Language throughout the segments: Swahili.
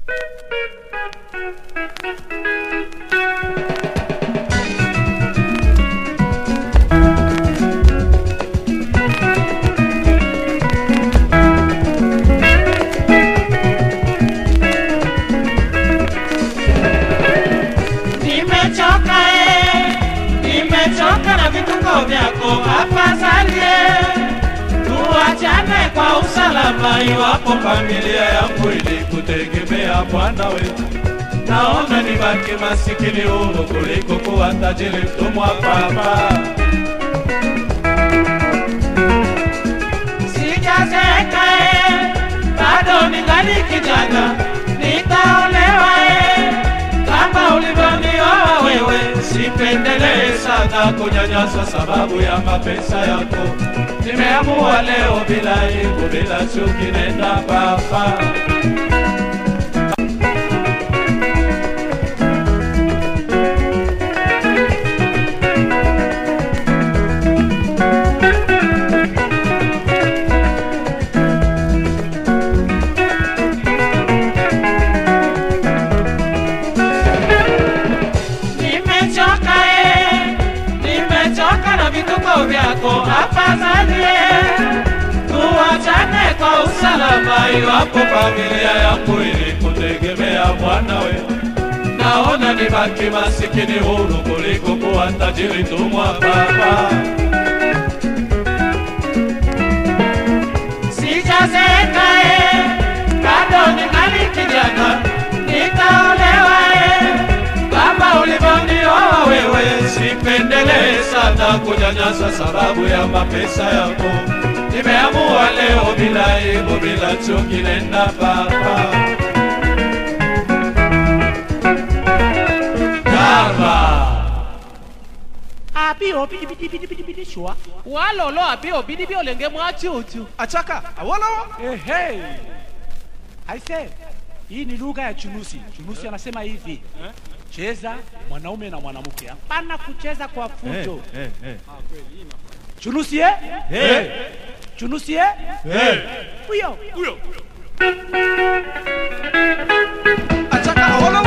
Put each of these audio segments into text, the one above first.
Nimechoka na vituko vyako, afadhali tuachane kwa usalama. Iwapo familia yangu ilikutegemea Bwana wetu, naona nibaki masikini huru kuliko kuwa tajiri mtumwa papa. Sijazeeka bado ningali kijana, nitaolewa kama ulivyonioa wewe. Sipendelee sana kunyanyaswa sababu ya mapesa yako. Nimeamua leo bila aibu, bila chuki, nenda papa. Nimechoka na vituko vyako, afadhali tuachane kwa usalama. Iwapo familia yangu ilikutegemea Bwana wewe, naona nibaki masikini huru kuliko kuwa tajiri mtumwa papa. Sijazeeka bado ningali kijana, nitaolewa kama ulivyonioa wewe. Sipendelee sana kunyanyaswa sababu ya mapesa yako. Nimeamua leo bila aibu, bila chuki, nenda papa. Karma Abi obi bidi shwa. Walolo abi obi bi olenge mwachi utu. Achaka, awolo. Hey. I said, hii ni lugha ya Chunusi. Chunusi anasema hivi. Cheza mwanaume na mwanamke. Hapana kucheza kwa fujo. Chunusi Chunusi Uyo. Achaka awolo.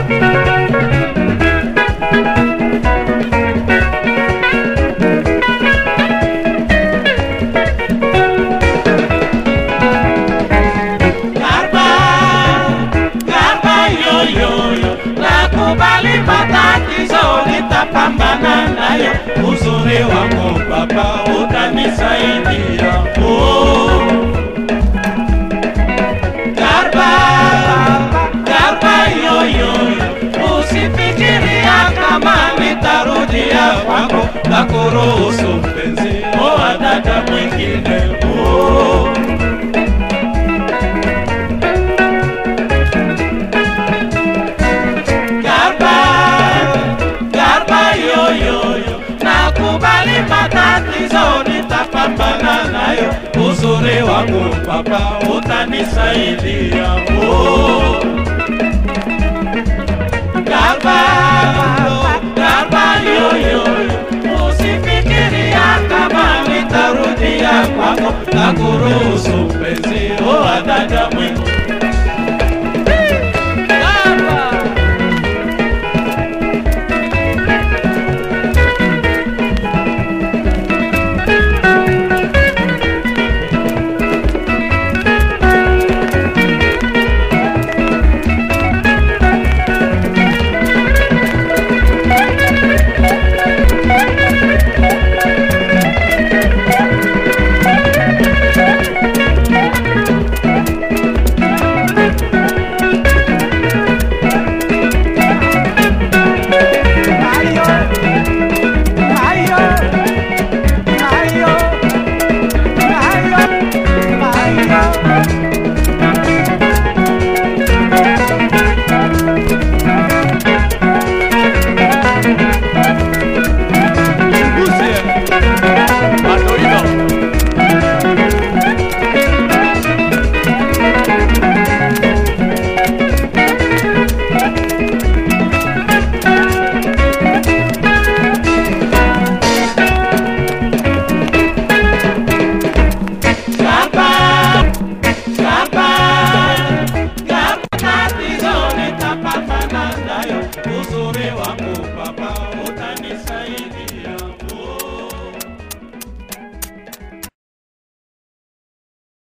Nakubali matatizo, nitapambana nayo. Uzuri wako papa utanisaidia. Garba yoyo, usifikiria kama nitarudia kwako. Nakuruhusu mpenzi, oa dada mwingine. Nakubali matatizo, nitapambana nayo. Uzuri wangu papa utanisaidia. Garba yoyo, usifikiria kama nitarudia kwako. Nakuruhusu